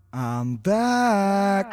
I'm back.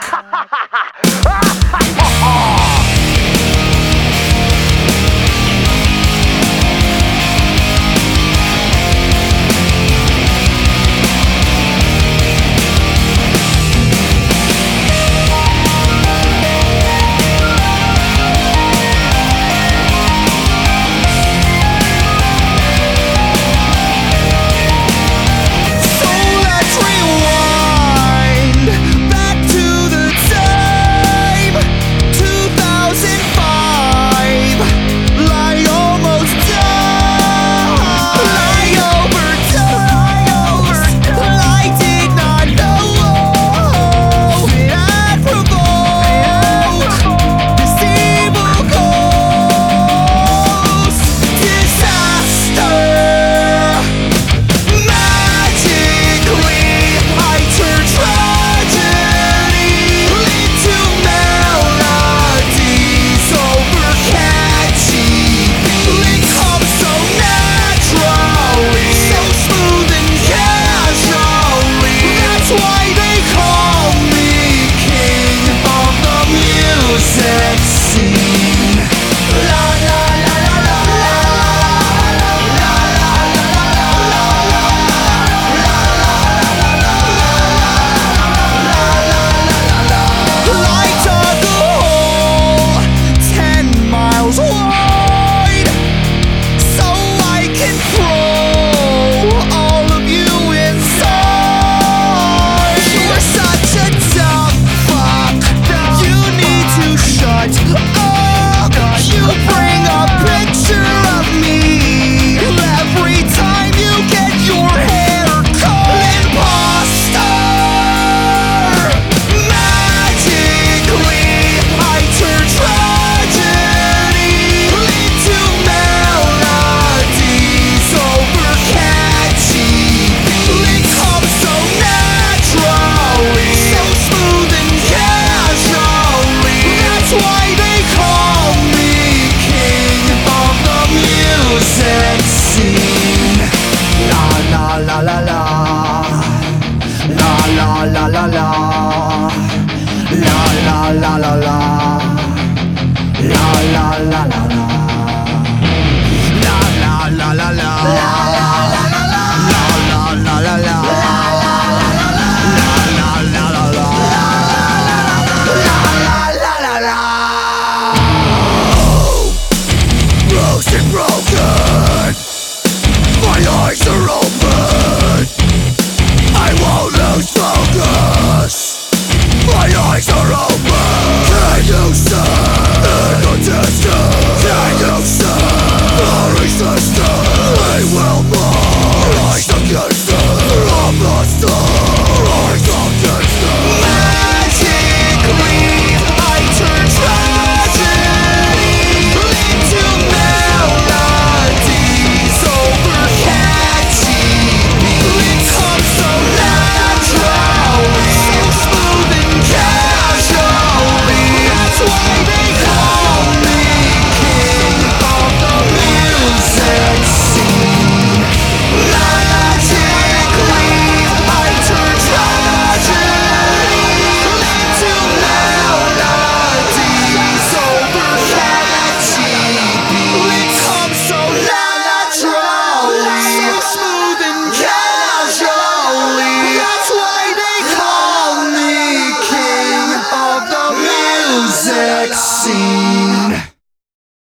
La la la la la la la la la la la la la la la la broken, my eyes are open, I won't lose focus. My eyes are open. Can you see in the distance? Can you see the resistance? We will rise against it. From the start, rise against it. Magically, I turn tragedy into melodies over catchy beats. Come so naturally, so smooth and casually. That's why they call me king of the music scene. Magically, I turn tragedy into melodies over catchy beats. Come so naturally, so smooth and casually. That's why they call me king of the music scene.